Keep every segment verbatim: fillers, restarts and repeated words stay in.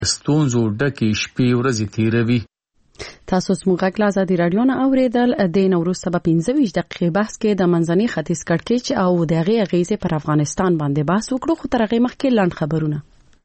ستونزو ډکې شپې ورځې تیروي. تاسو سموږه کلا ازادي رادیو نه اوریدل د نوروز سبب پنځه ویشت دقیقې بحث کې د منځني ختیځ کړکېچ او د هغې اغیزې پر افغانستان باندې بحث وکړو، خو تر هغې مخکې لاند خبرونه.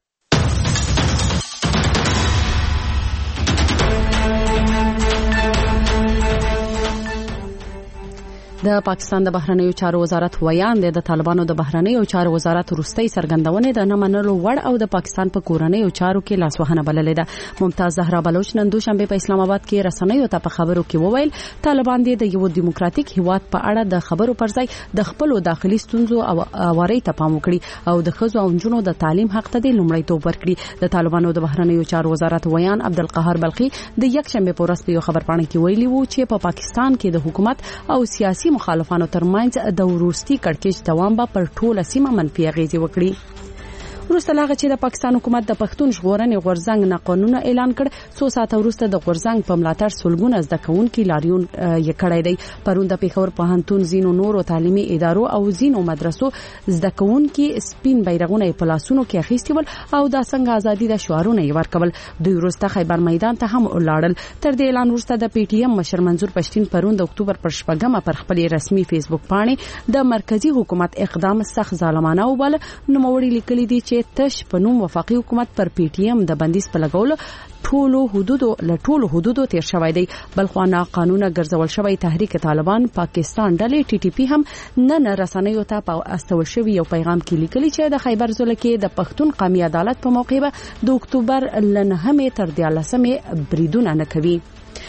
د پاکستان د بهرنیو چارو وزارت ویان د طالبانو د بهرنیو چارو وزارت وروستي سرګندونه د نه منلو وړ او د پاکستان په کورنیو چارو کې لاسوهنه بللې ده. ممتاز زهرا بلوچ نن دوشنبه په اسلام آباد کې رسنیو ته په خبرو کې وویل طالبان د یو دیموکراتیک هیواد په اړه د خبرو پر ځای د خپل داخلي ستونزو او اواري ته پام وکړي او د خزو او جنونو د تعلیم حق ته د لومړیتوب ورکړي. د طالبانو د بهرنیو چارو وزارت ویان عبدالقهار بلخي د یک شنبه په ورځ په یو خبرپاڼه کې ویلي وو چې په پاکستان کې د حکومت او سیاسي مخالفانو ترمنځ د وروستي کړکېچ دوام به پر ټوله سیمه منفي اغیزې وکړي. وروسته لاغه چې د پاکستان حکومت د پښتون ژغورنې غورځنګ نه قانون اعلان کړ، څو ساعته وروسته د غورځنګ په ملاتړ سلګونه زده کوونکي لاریون یې کړی دی. پرون د پیښور پوهنتون زینو نورو تعلیمي ادارو او زینو مدرسو زده کوونکي سپین بیرغونه په لاسونو کې اخیستي ول او د څنګه ازادي د شعارونه یې ورکول. دوی وروسته خیبر میدان ته هم ولاړل. تر دې اعلان وروسته د پی ټی ایم مشر منظور پښتين پرون د اکتوبر پر شپږمه پر خپل رسمي فیسبوک باندې د مرکزی حکومت اقدام سخت ظالمانه وباله. نو موړي لیکلي دي چې تش په نوم وفاقي حکومت پر پی ټی ایم د بندیز په لګولو ټولو حدودو له ټولو حدودو تیر شوی دی. بل خو نه قانونا ګرځول شوی تحریک طالبان پاکستان ډلې ټي ټي پی هم نن رسنیو ته په استول شوی یو پیغام کې لیکلي چې د خیبر ضلع کې د پښتون قومي عدالت په موقع به د اکتوبر لنهمه تر دیارلسمه بریدونه نه کوي.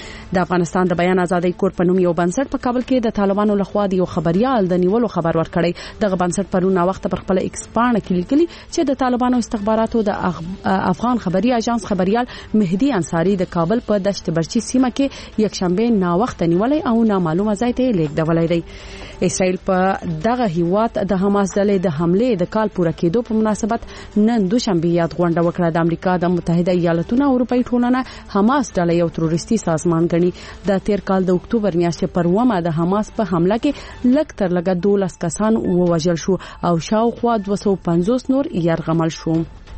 د افغانستان د بیان ازادۍ کور په نوم یو بنسټ په کابل کې د طالبانو لخوا د یو خبريال د نیولو خبر ورکړی. دغه بنسټ پرون وخت پر خپل ایکس پاڼه کې لیکلي چې د طالبانو استخباراتو د افغان خبري اژانس خبريال مهدي انصاری د کابل په دشت برچی سیمه کې یک شنبه نا وخت نیولای او نامعلومه ځای ته لیږدولای دی. اسرائیل په دغه هیواد د حماس ډلې د حمله د کال پوره کېدو په مناسبت نن دوشنبه یاد غونډه وکړه. د امریکا د متحده ایالاتونو او اروپאי ټولنه حماس ډلې یو تروریستي سازمان د تیر کال د اکتوبر میاشتې پر اومه د حماس په حمله کې لږ تر لږه دولس کسان ووژل شو او شاوخوا دوه سوه پنځوس نور یرغمل شو.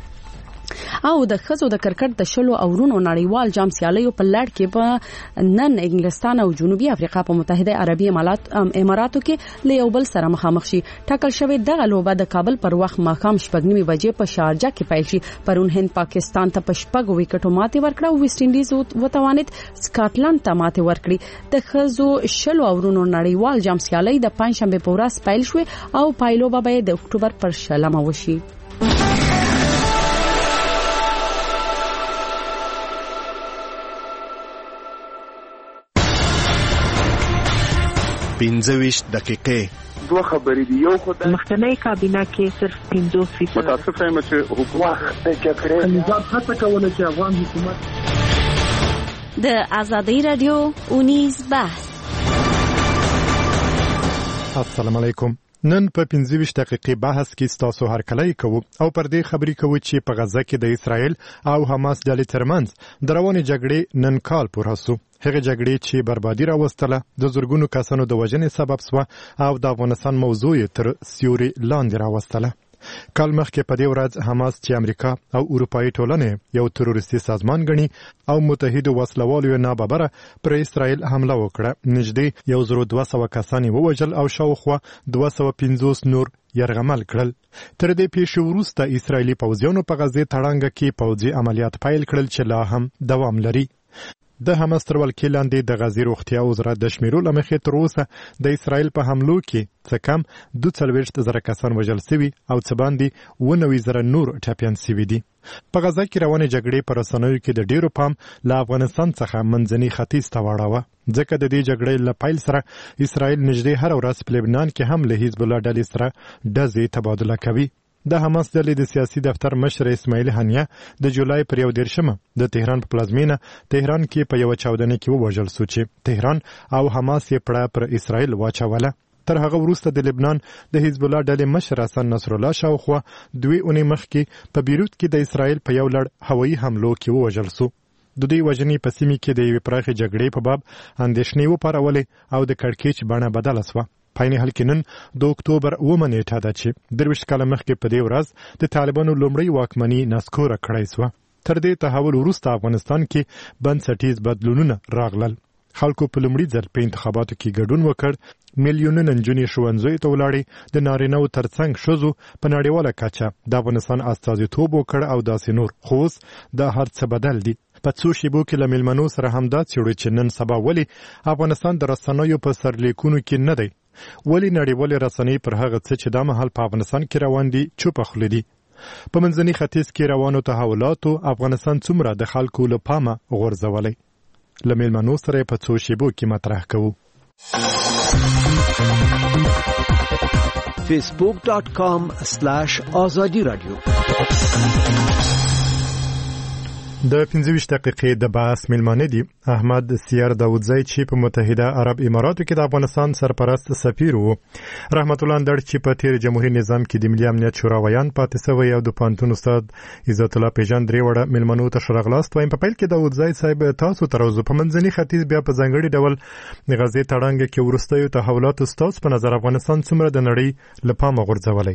او د خزو د کرکټ د شلو او رونو نړیوال جام سیالیو په لړ کې په نن انګلستان او جنوبي افریقا په متحده عربي اماراتو کې له یو بل سره مخامخ شي. ټاکل شوی دغه لوبه د کابل پر وخت ماښام شپږ نیمې بجې په شارجه کې پیل شي. پرون هند پاکستان ته په شپږ وکټو ماتې ورکړه او ویسټ انډیز وتوانید سکاټلند ته ماتې ورکړي. د خزو شلو او رونو نړیوال جام سیالي د پنځشنبه په ورځ پیل شوه او پایلوبه به د اکتوبر پر شلمه وشي. پنځه ویشت دقیقې دوه خبرې دي. یو خو د مخکنی کابینه کې صرف پنځوس فیصد متاسفه یم چې حکومت د جګړې نظام هڅه کوله چې افغان حکومت د ازادي رادیو اونیز بحث. السلام علیکم. نن په پنځه ویشت دقیقې بحث کې ستاسو هرکلی کوو او پر دې خبرې کوو چې په غزه کې د اسرائیل او حماس ډلې ترمنځ د روانې جګړې نن کال پوره شو. هغه جګړې چې بربادي راوستله د زرګونو کسانو د وژنې سبب شوه او د افغانستان موضوع تر سیوري لاندې راوستله. کال مخکې په دې ورځ حماس چې امریکا او اروپאי ټولنې یو تروریستي سازمان ګڼي او متحدو وسلوالو نه ببره پر اسرائیل حمله وکړه. نږدې یو زر دوه سوه کسان ووژل او شاوخوا دوه سوه پنځوس نور یرغمل کړل. تر دې پیښې وروسته اسرائیلي پوځیانو په غزې تړانګه کې پوځي عملیات پیل کړل چې لا هم دوام لري. د حماس تر ولکې لاندې د غزې روغتیا وزارت د شمیرو له مخې تر اوسه د اسرائیل په حملو کې څه کم دوه څلوېښت زره کسان وژل شوي او څه باندې اوه نوي زره نور ټپیان شوي دي. په غزه کې روانې جګړې په رسنیو کې د ډیرو پام له افغانستان څخه منځني ختیځ ته واړاوه، ځکه د دې جګړې له پیل سره اسرائیل نږدې هره ورځ په لبنان کې هم له حزب الله ډلې سره ډزې تبادله کوي. د حماس ډلې د سیاسي دفتر مشر اسماعیل هنیه د جولای پر یو دېرشمه د تهران په پلازمینه تهران کې په یو چاودنه کې ووژل شو چې تهران او حماس یې پړه پر اسرائیل واچوله. تر هغه وروسته د لبنان د حزب الله ډلې مشر حسن نصر الله شاوخوا دوی اونۍ مخکې په بیروت کې د اسرائیل په یو لړ هوایي حملو کې ووژل شو. د دې وژنې په سیمه کې د یوې پراخې جګړې په باب اندېښنې وپارولې او د کړکېچ بڼه بدله شوه. پاینې حل کې نن د اکتوبر اوومه نیټه ده چې درویشت کاله مخکې په دې ورځ د طالبانو لومړۍ واکمني نسکوره کړی شوه. تر دې تحول وروسته افغانستان کې بنسټیز بدلونونه راغلل. خلکو په لومړي ځل په انتخاباتو کې ګډون وکړ. میلیونونه نجونې ښوونځیو ته ولاړې. د نارینه‌و ترڅنګ ښځو په نړیواله کچه د افغانستان استازیتوب وکړ او داسې نور. خو اوس دا هر څه بدل دي. په څو شیبو کې له میلمنو سره همدا څېړو چې نن سبا ولې افغانستان د رسنیو په سرلیکونو کې نه دی. ولې نړیوالې رسنۍ پر هغه څه چې دا مهال په افغانستان کې روان دي چوپه خوله دي. په منځني ختیځ کې روانو تحولاتو افغانستان څومره د خلکو له پامه غورځولی. له میلمنو سره په څو شیبو کې مطرح کوو. فیسبوک ډاٹ کام سلاش آزادی رادیو. د پنځه ویشت دقیقې د بحث میلمانه دي احمد سیار داودزی چې په متحده عرب اماراتو کې د افغانستان سرپرست سفیر وو. رحمت الله اندړ چې په تیر جمهوریت نظام کې د ملي امنیت شورا ویان پاتې شوی او د پانتون استاد عزت الله پیژان درې وړه میلمنو ته ښه راغلاست وایم. په پیل کې داودزی صاحب تاسو تر اوسه په منځني ختیځ بیا په ځانګړي ډول غزې تړانګ کې وروستیو تحولاتو ستاسو په نظر افغانستان څومره د نړۍ له پامه غورځولی؟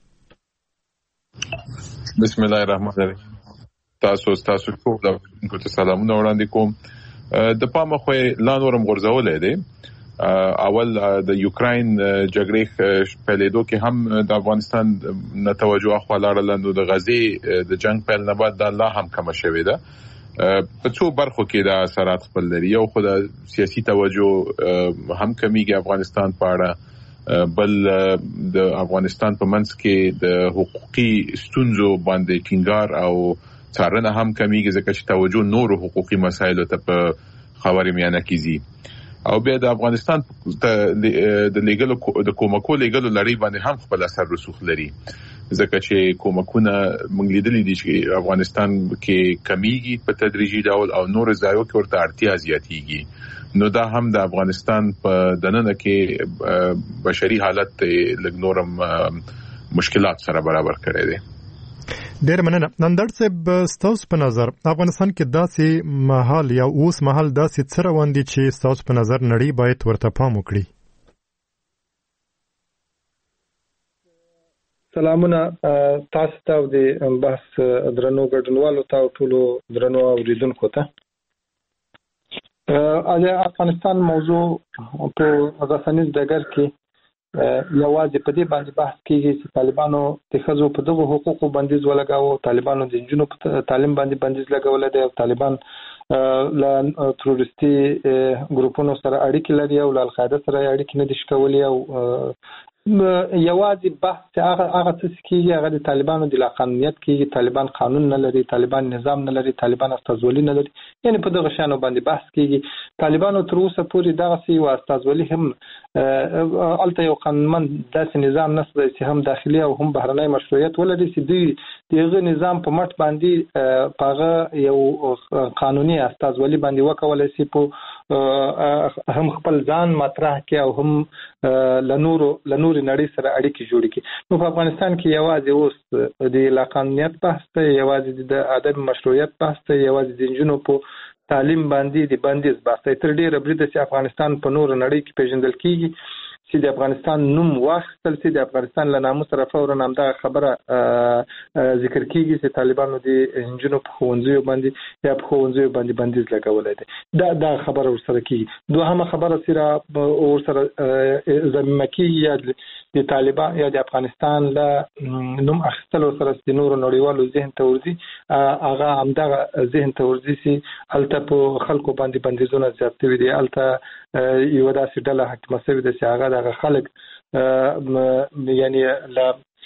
بسم الله الرحمن الرحیم. تاسو تاسو ټول د کوم سلامونه وړاندې کوم. د پامه خو لا نورم غورځولې دي. اول د یوکراین جګړې په لیدو کې هم د افغانستان نه توجه خو لاړل. د غزې د جنگ په نه بعد د الله هم کم شوې ده. په څو برخو کې د اثرات خپل لري. یو خو د سیاسي توجه هم کمیږي افغانستان په اړه، بل د افغانستان په منځ کې د حقوقي ستونزو باندې ټینګار او څارنه هم کمیږي ځکه چې توجه نور حقوقي مسایلو ته په خاورې میانه کیږي. او بیا د افغانستان د لیګلو د کومکو لیګلو لړۍ باندې هم خپل اثر رسوخ لري ځکه چې کومکونه موږ لیدلې دي چې افغانستان کې کمیږي په تدریجي ډول او نور ځایو کې ورته اړتیا زیاتېږي. نو دا هم د افغانستان په دننه کې بشري حالت لږ نورم مشکلات سره برابر کړی دی. ډېر مننه. نندړ صاحب ستاسو په نظر افغانستان کې داسې مهال یا اوس مهال داسې څه روان دي چې ستاسو په نظر نړۍ باید ورته پام وکړي؟ سلامونه تاسو ته د بحث درنو ګډونوالو ته او ټولو درنو اوریدونکو ته. د افغانستان موضوع په رسنیز ډګر کې یوازې په دې باندې بحث کیږي چې طالبانو د ښځو په دغه حقوقو بندیز ولګاوه، طالبانو د نجونو په تعلیم باندې بندیز لګولی دی او طالبان له تروریستي ګروپونو سره اړیکې لري او له القاعده سره اړیکې نه دي شکولي. او یوازې بحث هغه هغه څه کیږي هغه د طالبانو د لاقانونیت کیږي. طالبان قانون نه لري، طالبان نظام نه لري، طالبان استازولي نه لري. یعنی په دغه شانو باندې بحث کیږي. طالبانو تر اوسه پورې دغه سی او استازولي هم الته یو قانونمند داسې نظام نشته چې هم داخلي او هم بهرنی مشروعیت ولري چې دوی دغه نظام په مټ باندې پاغه یو قانوني استازولي باندې وکولای شي په هم خپل ځان مطرح کې او هم لنورو لنور نړۍ سره اړیکې جوړې کړي. نو په افغانستان کې یوازې اوس د لاقانونیت بحث دی، یوازې د عدم مشروعیت بحث دی، یوازې د نجونو په تعلیم باندې د بندیز بحث دی. تر ډیره بریده چې افغانستان په نور نړۍ کې پیژندل کیږي چې د افغانستان نوم واخیستل شي، د افغانستان له ناموس سره فورا همدغه خبره ذکر کیږي چې طالبانو د نجونو په ښوونځیو باندې یا په ښوونځیو باندې بندیز لګولی دی. دا دا خبره ورسره کیږي. دوهمه خبره چې ورسره ضمیمه کیږي یا د طالبان یا د افغانستان له نوم اخیستلو سره د نورو نړیوالو ذهن ته ورځي، هغه همدغه ذهن ته ورځي چې هلته په خلکو باندې بندیزونه زیات شوي دي، هلته یو داسې ډله حاکمه شوې ده چې هغه دغه خلک یعنی له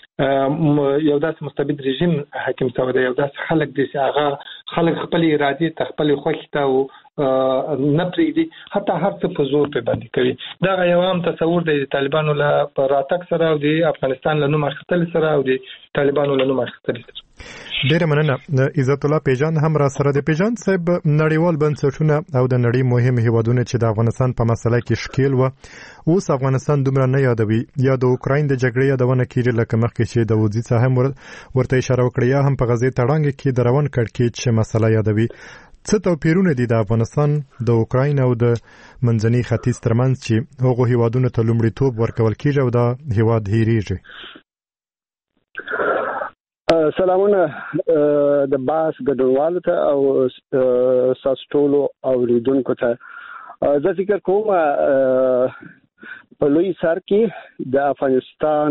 یو داسې مستبد رژیم حاکم شوی دی، یو داسې خلک دي چې هغه خلک خپل ارادې ته خپل خوښې ته نه پرېږدي، حتی هر څه په زور پرې باندې کوي. دغه یو عام تصور دی د طالبانو له راتګ سره او د افغانستان له نوم اخیستل سره او د طالبانو له نوم اخیستل سره. ډیره مننه. عزت الله پیژان هم را سره د پیژان صاحب نړیوال بنسټونه او د نړۍ مهم هیوادونه چې د افغانستان په مسله کې شکیل و اوس افغانستان دومره نه یادوي یا د اوکراین د جګړې یادونه کیږي لکه مخکې چې د وزیر صاحب ورته اشاره وکړه یا هم په غزې تړانګ کې د روان کړکېچ مسله یادوي. څه توپیرونه دي د افغانستان د اوکراین او د منځني ختیځ ترمنځ چې هغو هیوادونو ته لومړیتوب ورکول کیږي او دا هیواد هیریږي؟ سلامونه د باس ګډوالو ته او ساستولو اوریدونکو ته. زه فکر کوم په لوی سر کې د افغانستان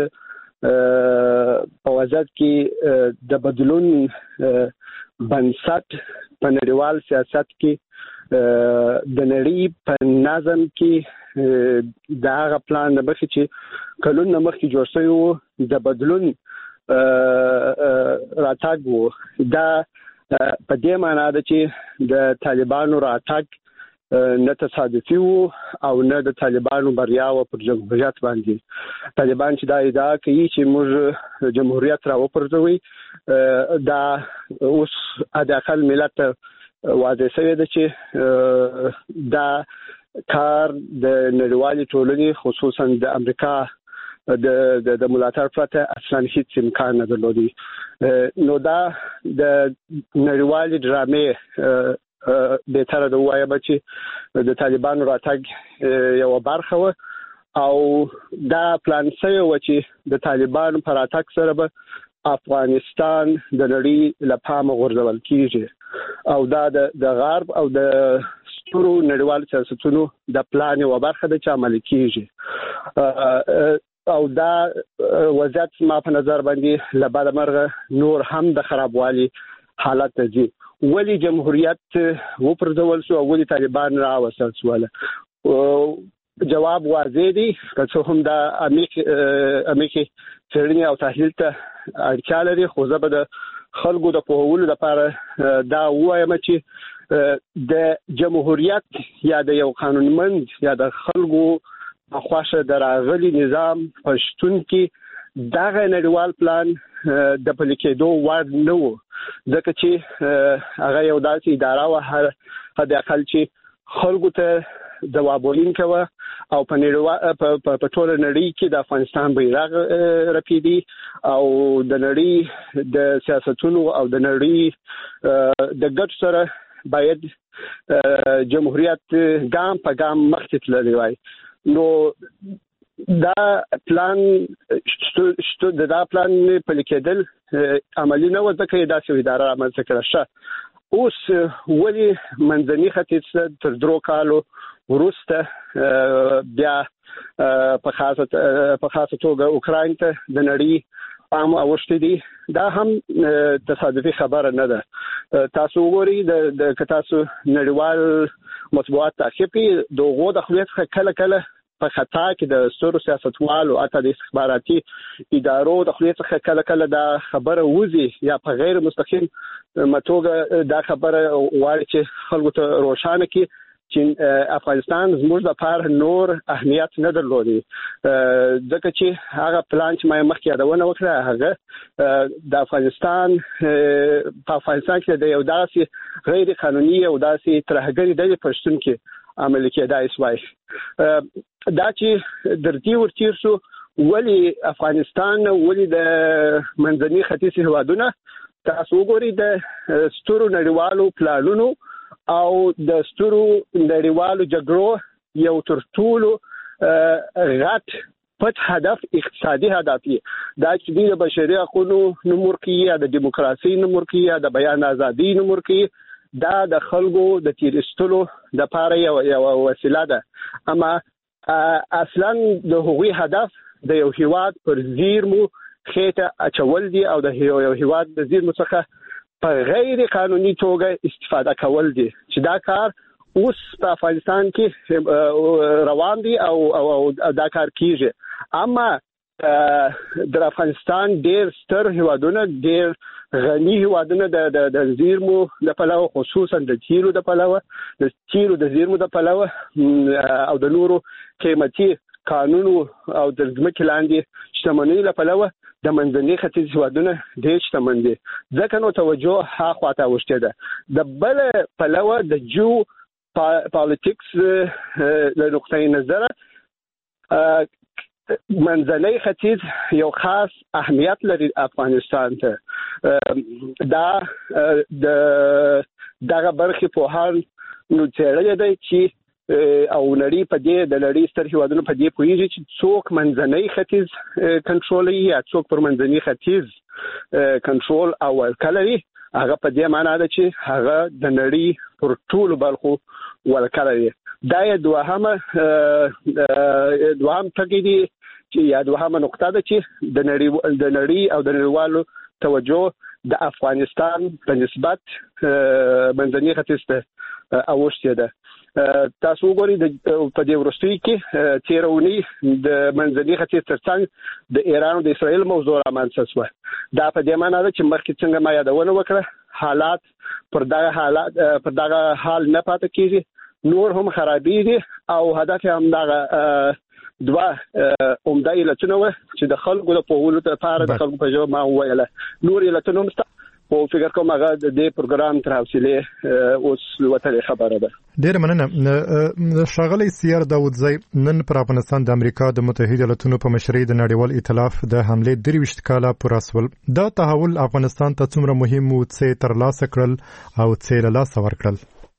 په وضعیت کې د بدلون بنسټ په نړیوال سیاست کې د نړۍ په نظم کې دا هغه پلان نه بخي چې کلونه مخکې جوړ شوی و د بدلون راتګ وو. دا په دې معنی ده چې د طالبانو راتګ نه تصادفي وو او نه د طالبانو بریا و پر جمهوریت باندې. طالبان چې دا ادعا کوي چې موږ جمهوریت را وپرځوي، دا اوس اداخل ملت واضح شوی ده چې دا کار د نړیوالې ټولنې خصوصا د امریکا د د ملاتړ پرته اصلا هیڅ امکان نه درلودي. نو دا د نړیوالې ډرامې به تر د وايي چې د طالبانو راتګ یو برخه و او دا پلان سوی و چې د طالبانو پر راتګ سره به افغانستان د نړۍ لپاره غورځول کیږي او دا د غرب او د ستورو نړیوال سیاستونو د پلان یو برخه د عملي کیږي. او دا وضعیت ما په نظر باندې لباده مرغه نور هم د خرابوالي حالت ته ولی جمهوریت وپرځول شو او ولی طالبان راوستل شول. جواب واضح دی که څه هم دا امریکا امریکا څېړنې او تحلیل ته اړتیا لري، خو زه به د خلکو د پوهولو لپاره دا وایم چې د جمهوریت یا د یو قانونمند یا د خلکو خواشه دراغلی نظام پښتون کې دغه نړیوال پلان د پلي کېدو وړ نه و، ځکه چې هغه یو داسې اداره وه حد اقل چې خلکو ته ځواب ویونکې وه او په په ټوله نړۍ کې د افغانستان بیرغ رپېدي او د نړۍ د سیاستونو او د نړۍ د ګټو سره باید جمهوریت ګام په ګام مخکې تللی وای. نو دا پلان شته دا پلان په لیکدل عملی نه و، ځکه دا چې اداره رامنځته کړه. اوس ولی منځني ختیځ تر درو کالو وروسته بیا په خاصه په خاصه توګه اوکراین ته د نړۍ پام اوښتی دی، دا هم تصادفي خبره نه ده. تاسو وګورئ د تاسو نړیوال مطبوعات تعقیب کړئ، دغه د خپل کله کله په خطا کې د ستورو سیاستوالو اته د استخباراتي ادارو د خپل کله کله دا خبره وځي یا په غیر مستقیم متوګه دا خبره وایي چې خلکو ته روښانه کړي چې افغانستان زموږ د پاره نور اهمیت نه درلودي، ځکه چې هغه پلان چې ما مخکې یادونه وکړه هغه د افغانستان په افغانستان کې د یو داسې غیر قانوني او داسې ترهګري د پښتون کې عملي کېدای شوی. دا چې درتي ورتیر شو ولی افغانستان ولی د منځني ختیځ هیوادونه تاسو وګورئ د ستورو نړیوالو پلانونو او د ستورو نړیوالو جګړو یو تر ټولو غټ پټ هدف اقتصادي هدف دی، دا چې د بشري حقوقو نمور کې یا د دیموکراسي نمور کې یا د بیان ازادي نمور کې دا د خلکو د تیرستلو د پاره یو یو وسیله ده. اما اصلا د هغوی هدف د یو هیواد پر زیرمو خېټه اچول دي او د یو هیواد د زیرمو څخه په غیر قانوني توګه استفاده کول دي، چې دا کار اوس په افغانستان کې روان دي او او دا کار کیږي. اما د افغانستان ډېر ستر هیوادونه ډېر غني هیوادونه د د زیرمو د پلوه خصوصا د تیلو د پلوه د تیلو د زیرمو د پلوه او د نورو قیمتي قانونو او د ځمکې لاندې شتمنۍ له پلوه د منځني ختیځ هیوادونه ډېر شتمن دي، ځکه نو توجه هاخوا ته اوښتې ده. د بل پلوه د جو پالیټکس له نقطې نظره منځنی ختیځ یو خاص اهمیت لري افغانستان ته. دا د دغه برخې په حال نو څېړل دی چې او نړۍ په دې د نړۍ ستر هیوادونو په دې پوهیږي چې څوک منځنی ختیځ کنټرولوي یا څوک پر منځنی ختیځ کنټرول او ولکلوي هغه په دې معنی ده چې هغه د نړۍ پر ټولو برخو ولکلوي. دا یو دوهمه دوهم ټکی دی چې یا دوهمه نقطه ده چې د نړۍ د نړۍ او د نړیوالو توجه د افغانستان په نسبت منځني ختیځ ته اوښتې ده. تاسو وګورئ په دې وروستیو کې تېره اونۍ د منځني ختیځ ترڅنګ د ایران او د اسرائیل موضوع رامنځته شوه. دا په دې معنی ده چې مخکې څنګه ما یادونه وکړه حالات پر دغه حالات پر دغه حال نه پاتې کېږي، نور هم خرابېږي او هدف هم دغه دوه عمده علتونه وه چې د خلکو د پوهولو لپاره د خلکو په ژبه ما وویله. نور علتونه هم شته او فکر کوم هغه د دې پروګرام تر حوصلې اوس وتلې خبره ده. ډېر مننه. ښاغلی سیار داودزی، نن پر افغانستان د امریکا د متحده ایالاتونو په مشرۍ د نړیوال ائتلاف د حملې درویشت کاله پوره شول. دا تحول افغانستان ته څومره مهم و، څه ترلاسه کړل او څه له لاسه ورکړل؟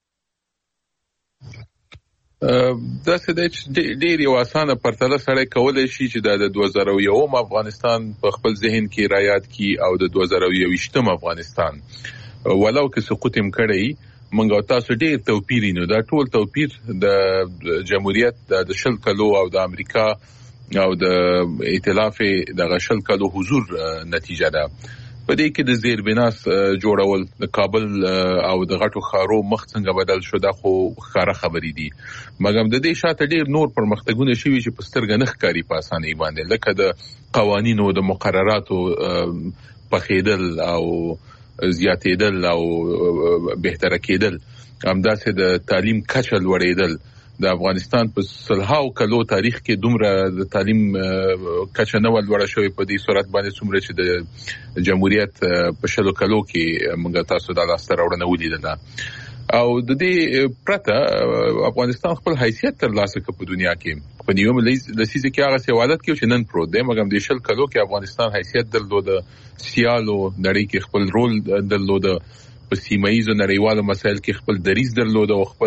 دا څه دی چې ډېر یو اسانه پرتله سړی کولی شي چې دا د دوه زره یو افغانستان په خپل ذهن کې رایاد کی او د دوه زره یوویشتم افغانستان ولو کې سقوط هم کړی موږ او تاسو ډېر توپیر نو دا ټول توپیر د جمهوریت د شل کلو او د امریکا او د ائتلاف د شل کلو حضور نتیجه ده. په دې کې د زیربناس جوړول د کابل او د غټو ښارو مخ څنګه بدل شو دا خو ښکاره خبرې دي، مګر د دې شاته ډېر نور پرمختګونه شوي چې په سترګه نه ښکاري په اسانۍ باندې، لکه د قوانینو د مقرراتو پخېدل او زیاتېدل او بهتره کېدل، همداسې د تعلیم کچه لوړېدل. د افغانستان په سلهاو کلو تاریخ کې دومره د تعلیم کچه نه لوړه شوې په دې صورت باندې څومره چې د جمهوریت په شلو کلو کې موږ تاسو د لاسته راوړنه ولیدله. او د دې پرته افغانستان خپل حیثیت ترلاسه کړ په دنیا کې په نیوم لسیزه کې هغه سوالات کې چې نن پروت دی، مګر د شل کلو کې افغانستان حیثیت درلود، سیالو نړۍ کې خپل رول درلود، په سیمایي نړیوالو مسایل کې خپل دریځ درلود او خپل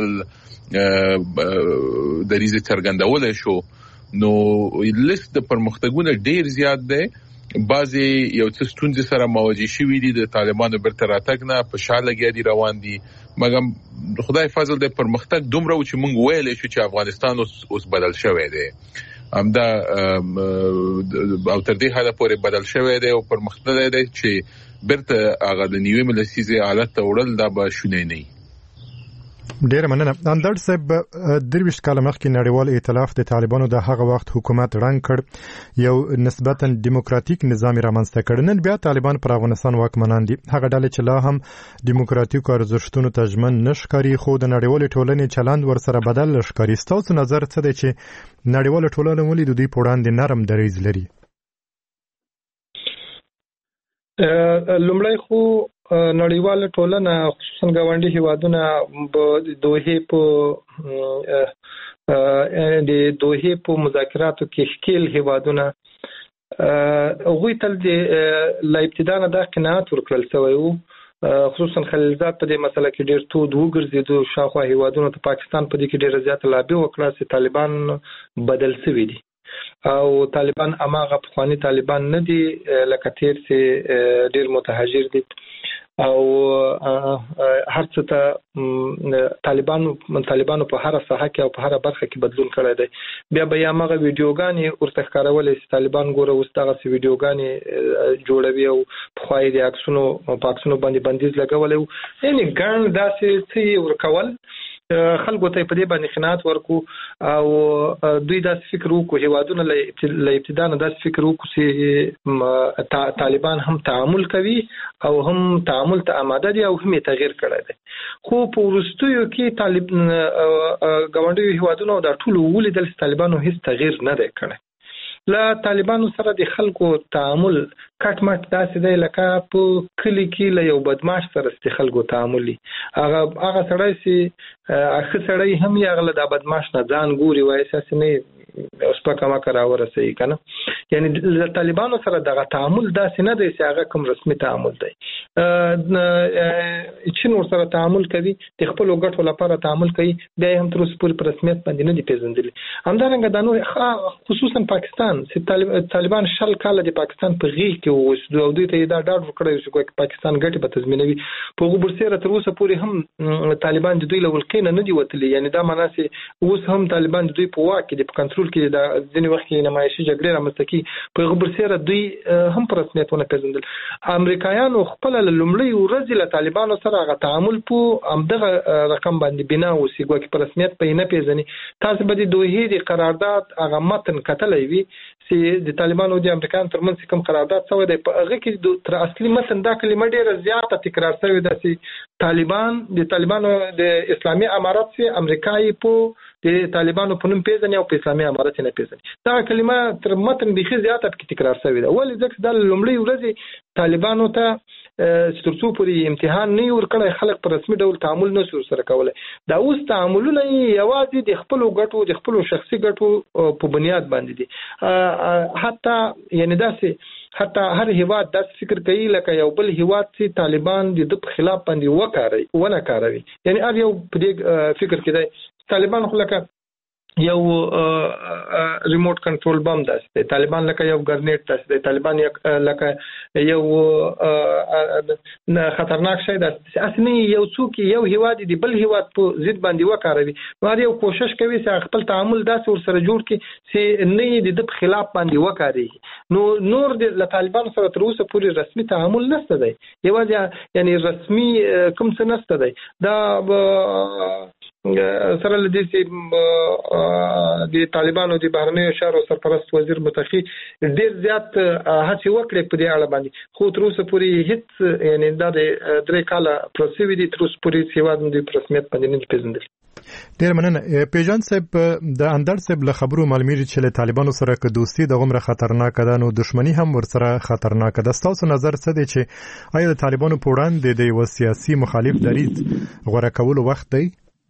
دریځ څرګندول شو. نو لیست د پرمختګونو ډیر زیات دی، بعضي یو څه ستونزې سره مواجه شوي دي، د طالبانو برته راتګ نه په شا لګیا دي روان دي، مګر خدای فضل د پرمختګ دومره و چې موږ ویلی شو چې افغانستان اوس بدل شوی دی، همدا او تر دې حده پورې بدل شوی دی او پرمختللی دی چې برته هغه د نیویمه لسیزې حالت ته وړل دا به شونی نه وي. ډېر مننه. اندړ صاحب، درویشت کاله مخکې نړیوال ائتلاف د طالبانو د هغه وخت حکومت ړنګ کړ، یو نسبتا دیموکراتیک نظام رامنځته کړ. نن بیا طالبان پر افغانستان واکمنان دي، هغه ډلې چې لا هم دیموکراتیکو ارزښتونو ته ژمن نه ښکاري، خو د نړیوالې ټولنې چلند ورسره بدل ښکاري. ستاسو نظر څه دی چې نړیواله ټولنه ولې د دوی په وړاندې نرم دریځ لري؟ لومړی خو نړیواله ټولنه خصوصا ګاونډي هیوادونه د دوحې په د دوحې په مذاکراتو کې ښکیل هیوادونه هغوی تل د لا ابتدا نه دا قناعت ورکړل شوی و، خصوصا خلیلزاد په دې مسله کې ډېر تود وګرځېدو، شاوخوا هیوادونو ته پاکستان په دې کې ډېره زیاته لابي وکړه چې طالبان بدل شوي دي او طالبان اماغه پخوانی طالبان نه دي، لکه تیر چې ډېر متهاجر دي او هر څه ته طالبانو طالبانو په هر ساحه کې او په هر برخه کې بدلون کړی دی. بیا به یې هغه ویډیوګانې ورته ښکارولې چې طالبان ګوره اوس دغسې ویډیوګانې جوړوي او پخوا یې د عکسونو په عکسونو باندې بندیز لګولی و، یعنې ګڼ داسې څه یې ورکول خلکو ته په دې باندې قناعت ورکو او دوی داسې فکر وکړو، هیوادونه له ابتدا نه داسې فکر وکړو چې طالبان هم تعامل کوي او هم تعامل ته آماده دي او هم یې تغییر کړی دی. خو په وروستیو کې طالب ګاونډیو هیوادونو دا ټول ولیدل چې طالبانو هیڅ تغییر نه دی کړی. له طالبانو سره د خلکو تعامل کټ مټ داسې دی لکه په کلي کې له یو بدمعاش سره د خلکو تعامل وي، هغه هغه سړی چې ښه سړی هم یې هغه له دا بدمعاش نه ځان ګوري وایي اساسې نه اوس په کومه کرا ورسې کنه یعنی د طالبانو سره دغه تعامل داسې نه دی چې هغه کوم رسمي تعامل دی چې نور سره تعامل کوي د خپل وګړو لپاره تعامل کوي بیا هم تر اوسه پورې په رسمیت باندې نه دی پیژندل همدارنګه د نور خصوصا پاکستان چې طالبان شل کال د پاکستان په غیږ کې وو او دوی ته دا ډاډ ورکړی چې پاکستان ګټه به تضمینوي په وګورسره تر اوسه پورې هم طالبان د دوی له ولکې نه دی وتلی یعنی دا معنی چې اوس هم طالبان د دوی په واک کې د کنټرول کې د ځینې وخت کې نمایشي جګړې رامنځته کی په وګورسره دوی هم په رسمیت ونه پیژندل امریکایانو خپل لومړی ورځ له طالبانو سره غو تعامل په همدغه رقم باندې بنا اوسې ګویا په رسمیت په نه پیژني تاسو به د دوه د قرارداد هغه متن کتلې وي چې د طالبانو او د امریکایانو ترمنځ کوم قرارداد شوی دی په هغه کې تر اصلي متن دا کلمه ډیره زیاته تکرار شوی ده چې طالبان د طالبانو د اسلامي امارات سي امریکایي په د طالبانو په نوم پیژني او په اسلامي امارات نه پیژني دا کلمه تر متن بيخي زیاته کې تکرار شوی ده ولې ځکه د لومړی ورځ طالبانو ته سترڅو پوری امتحان نه ورکړای خلک په رسمي ډول تعامل نه سره کولای دا اوس تعاملونه یوازې د خپل ګټو د خپل شخصي ګټو په بنیاد باندې دي حتی یعنی داسې حتی هر هیواد داس فکر کوي لکه یو بل هیواد چې طالبان د د خلاف باندې وکړي ونه کاروي یعنی هر یو په دې فکر کې دی طالبان خو لکه یو ریموټ کنټرول بم داسته طالبان لکه یو ګرنیټ داسته طالبان لکه یو خطرناک شی داسته اصلي یو څوک یو هیواد دی بل هیواد په ضد باندې وکاروي نو یو کوشش کوي چې خپل تعامل داسې ور سره جوړ کړي چې نه د د خلاف باندې وکاري نو نور د طالبان سره تر اوسه پورې رسمي تعامل نشته دی یوازې یعنی رسمي کوم څه نشته دی دا سره لدې چې د طالبانو د بهرنیو چارو سرپرست وزیر متخی ډیر زیات هڅه وکړي په دې اړه باندې خو تر اوسه پورې هیڅ یعنی دا د درې کاله پروسیوی دي تر اوسه پورې سیواد د رسمیت باندې نه پیژندل ډیر مننه پیجان صاحب د اندر صاحب له خبرو معلومیږي چې له طالبانو سره که دوستي د غمره خطرناک ده نو دښمنی هم ورسره خطرناک ده تاسو نظر څه دی چې آیا د طالبانو په وړاندې د یو سیاسي مخالف دریځ غوړه کول وخت دی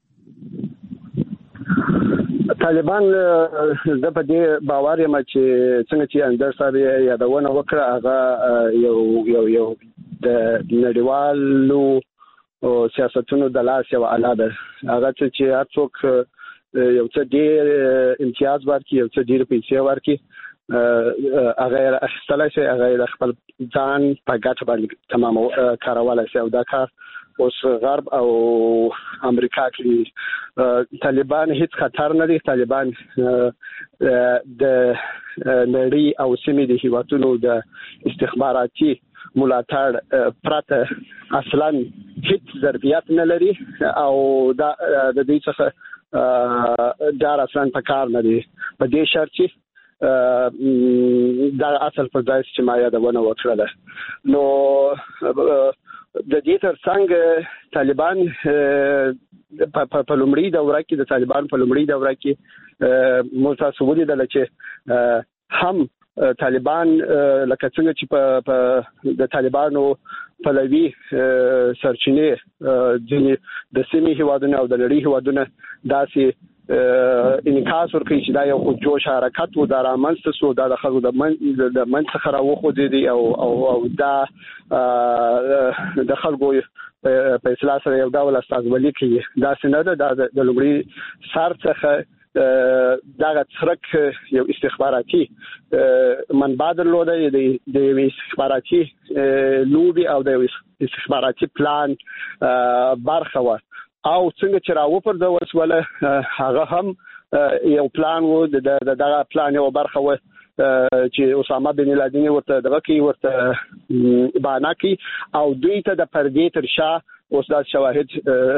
طالبان د په دې باور یم چې څنګه چې اندر صاحب یادونه وکړه هغه یو یو یو د نړیوالو سیاستونو د لاس یو اله ده هغه چې هر څوک یو څه ډیر امتیاز ورکړي یو څه ډیر پیسې ورکړي هغه اخیستلای شي هغه خپل ځان په ګټه باندې تمام کارولای شي او دا کار اوس غرب او امریکا کې طالبان هیڅ خطر نه دي طالبان د نړۍ او سیمې د هیوادونو د استخباراتي ملاتړ پرته اصلا هیڅ ضرورت نه لري او دا د دې څخه دا اصلا په کار نه دي په دې شرط چې دا اصل پر ځای چې ما یادونه وکړه نو د دې ترڅنګ طالبان په لومړی دوره کې د طالبان په لومړی دوره کې متصوري ده چې هم طالبان لکه څنګه چې په د طالبانو پلوي سرچینې د سیمې هیوادونو او د نړۍ هیوادونو داسې انعکاس ورکړي چې دا یو خو جوش حرکت و دا رامنځته سو دا د خلکو د من د من څخه راوخوځي دي او او او دا د خلکو په اصلاح سره یو ډول استازولي کوي دا څنګه ده د لومړي سر څخه دا څرک یو استخباراتي منبع درلوده د استخباراتي لوبي او د استخباراتي پلان برخه و او څنګه چې راو پر د وسوله هغه هم یو پلان و د دغه پلان یو برخه و چې اسامه بن لادن ورته دغه کې ورته بانا کې او دوی ته د پردې تر شا اوس د شواهد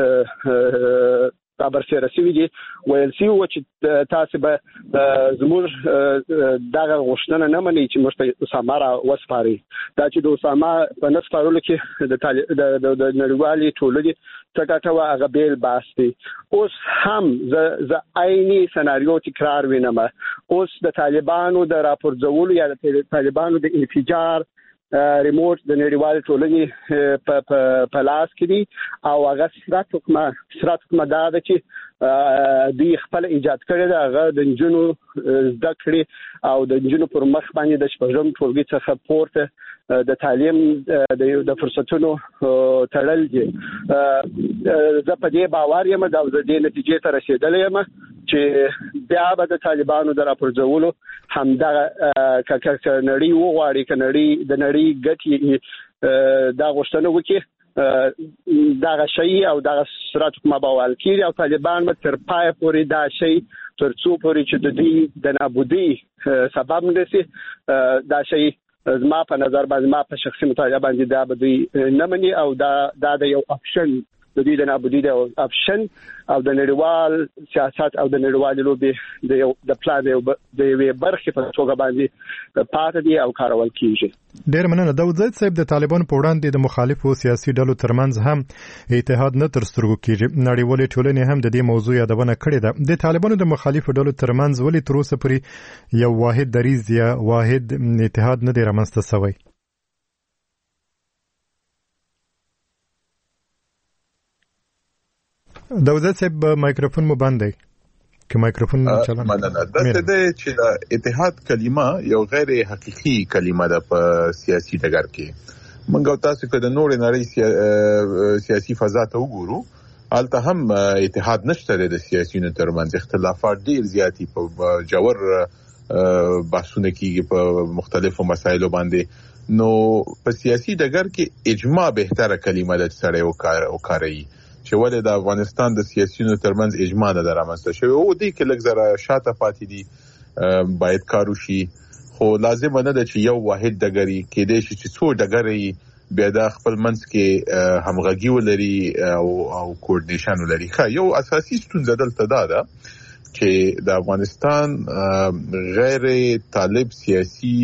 خبر سره رسیدي دي ویل سی و چې تاسو به زموږ دغه غوښتنه نه مني چې موږ په اسامه را وسپاري دا چې د اسامه په نسپارلو کې د د نړیوالي ټولنې څخه هغه بیل باسي اوس هم ز عیني سناریو تکرار وینم اوس د طالبانو د راپورځولو یا د طالبانو د انفجار ریموټ د نړیوال ټولنې په په لاس کې دي او هغه سرات حکومت سرات حکومت دا د چې دوی خپل ایجاد کړی دا هغه د جنونو زده کړې او د جنونو پر مخ باندې د شپږم ټولګي څخه پورته د تعلیم د فرصتونو تړل دي. زه په دې باور یم دا د دې نتیجې ته رسیدلی یم چې بیا به د طالبانو د راپرځولو همدا ک نړۍ وغواړي ک نړۍ د نړۍ ګټي دا غوښتنه وکړي دا شی او دا سرات حکومت باور کړي او طالبان به تر پای پورې دا شی تر څو پورې چې د دې د نابودي سبب نشي دا شی زما په نظر باندې ما په شخصي مطالعه باندې دا به دوی نه مني او دا دا د یو اپشن د دې د نابودي د اپشن او د نړیوال سیاست او د نړیوال لوبي د یو د پلان د یوې برخې په توګه باندې پاتې دي او کارول کیږي. ډېر مننه. داود زید صاحب د طالبانو په وړاندې د مخالفو سیاسي ډلو ترمنځ هم اتحاد نه تر سترګو کیږي. نړیوالې ټولنې هم د دې موضوع یادونه کړې ده. د طالبانو د مخالفو ډلو ترمنځ ولې تر اوسه پورې یو واحد دریځ یا واحد اتحاد نه دی رامنځته شوی؟ داود صاحب مایکروفون مو بند دی که مایکروفون چالان مننه. دا څه دی چې اتحاد کلمه یو غیر حقیقي کلمه ده په سیاسي ډګر کې. موږ تاسو که د نورې نړۍ سیاسي فضا ته وګورو هلته هم اتحاد نشته د سیاسيونو ترمنځ. اختلافات ډیر زیاتی په جوړ بحثونه کیږي په مختلفو مسایلو باندې. نو په سیاسي ډګر کې اجماع بهتره کلمه ده چې سړی وکاروي چې ولې د افغانستان د سیاسيونو ترمنځ اجماع نه رامنځته شوی او دې کې لږ زره شاته پاتې دي باید کار وشي. خو لازم نه ده چې یو واحد ډګري کېدای شي چې څو ډګري بیا د خپل منځ کې همغږي ولري او او کوارډینیشن ولري. خا یو اساسي ستونزه دلته دا ده چې د افغانستان غیر طالب سیاسي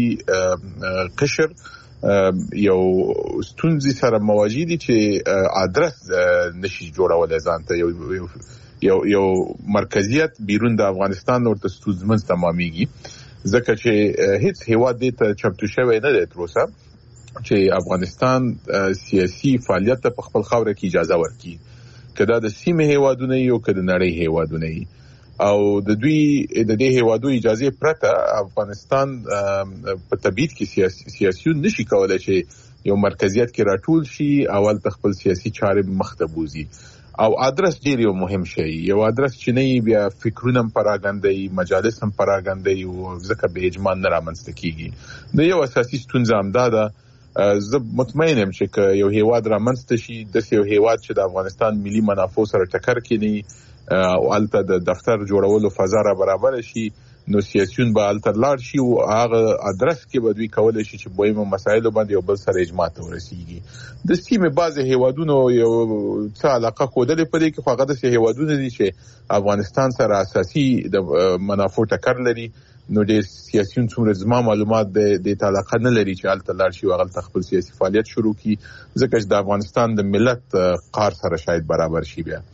قشر یو ستونزې سره مواجه دي چې ادرس نشي جوړولای ځانته یو یو یو مرکزیت بیرون د افغانستان ورته ستونزمن تمامېږي ځکه چې هیڅ هیواد دې ته چمتو شوی نه دی تر اوسه چې افغانستان سیاسي فعالیت په خپل خاوره کې اجازه ورکړي، کله د سیمه هیوادونه یو کله د نړۍ هیوادونه او د دوی د دې هیوادو اجازه پرته افغانستان په طبيعت کې سیاسيون نشي کولای چې یو مرکزیت کې راټول شي اول خپل سیاسي چارې مخته بوزي او ادرس ډیر یو مهم شی یو ادرس چې نه بیا فکرونه پراګندای مجالس هم پراګندای او ځکه به اجماع نه رامنځته کیږي. د یو اساسي ستونزه هم دا ده زه مطمئن یم چې یو هیواد رامنځته شي د یو هیواد چې د افغانستان ملي منافع سره ټکر کوي او الته د دفتر جوړولو فضا را برابر شي نو سیاسيون به الته لاړ شي او هغه ادرس کې به دوی کولای شي چې مهمه مسایل باندې یو بل سره اجماع ته ورسیږي. د سیمه بعضی هیوادونو یو څه علاقه خودلې پدې کې خو هغه د هیوادونو دي چې افغانستان سره اساسي د منافع ټکر لري نو د سیاسيون څومره زما معلومات د تعلق نه لري چې الته لاړ شي او هغه خپل سیاسي فعالیت شروع کړي ځکه چې د افغانستان د ملت قار سره شاید برابر شي. بیا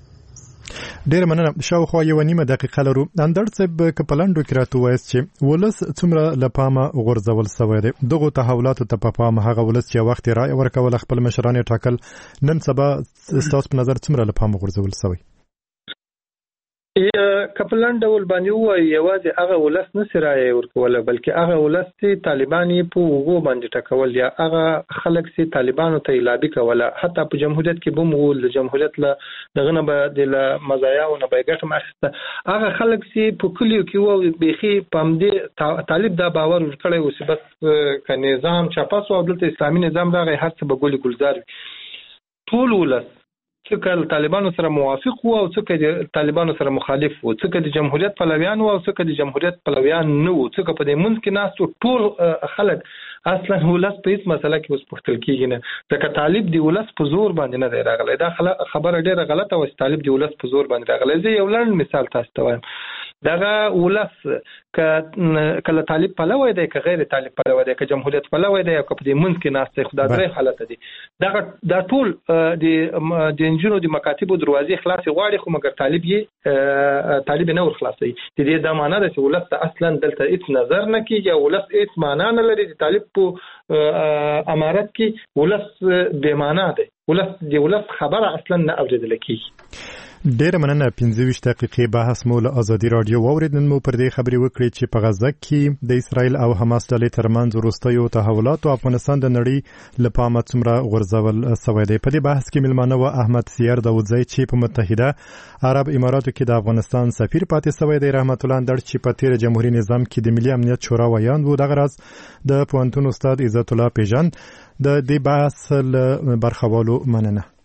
ډیر مننه. شاوخوا یو نیمه دقیقه لرو. اندر صاحب کپلانډو کې راته وایي چې ولس څومره لپامه غورځول شوی دی دغه تحولاتو ته په پام هغه ولس چې وخت رائے ورکول خپل مشران ټاکل نن سبا ستاسو په نظر څومره لپامه غورځول شوی؟ کپلان ډول باندې وایي یوازې هغه ولس نه سرای ورکول بلکې هغه ولس چې طالبانی په وګو باندې ټکول یا هغه خلک چې طالبانو ته لابي کوله حتی په جمهوریت کې بم ول د جمهوریت له دغه نه به د مزایا او نه به ګټه مخسته هغه خلک چې په کلیو کې وو بيخي پام دي طالب دا باور ورکړی او چې بس ک نظام چاپاسو او د اسلامي نظام راغی هر څه به ګولي ګلزار ټول ولس څکه طالبانو سره موافق وو او څکه د طالبانو سره مخالف وو څکه د جمهوریت پلویان وو او څکه د جمهوریت پلویان نه وو څکه په دې منځ کې ناس ټول خلک اصلا ولس په هیڅ مسله کې اوس پختل کېږي نه ځکه طالب دی ولس په زور باندې نه دی راغلی دا خبره ډیره غلطه و چې طالب دی ولس په زور باندې راغلی. زه یو لړ مثال تاسو ته وایم دغه ولس ک کله طالب پلوی دی که غیر طالب پلوی دی که جمهوریت پلوی دی او په دې منځ کې ناس ته خدای درې حالت دي دغه دا ټول د د انجینو د مکاتبو دروازې خلاص غواړي خو مګر طالب یې طالب نه ور خلاصي د دې د معنا د ولس اصلا دلته هیڅ نظر نه کیږي ولس هیڅ معنا نه لري د طالب په امارت کې ولس بې معنا دی، ولس دی ولس خبره اصلا نه اوریدل کیږي. ډېر مننه. پنځه ویشت دقیقې بحث مو له ازادي رادیو واوریدل. مو پر دې خبرې وکړې چې په غزه کې د اسرائیل او حماس ډلې ترمنځ وروستیو تحولاتو افغانستان د نړۍ له پامه څومره غورځول شوی دی. په دې بحث کې ملمانه و احمد سیار داودزی چې په متحده عرب اماراتو کې د افغانستان سفیر پاتې شوی دی، رحمت الله اندړ چې په تیر جمهوریت نظام کې د ملي امنیت شورا ویاند و، دغه راز د پوهنتون استاد عزت الله پیژند. د دې بحث له برخوالو مننه.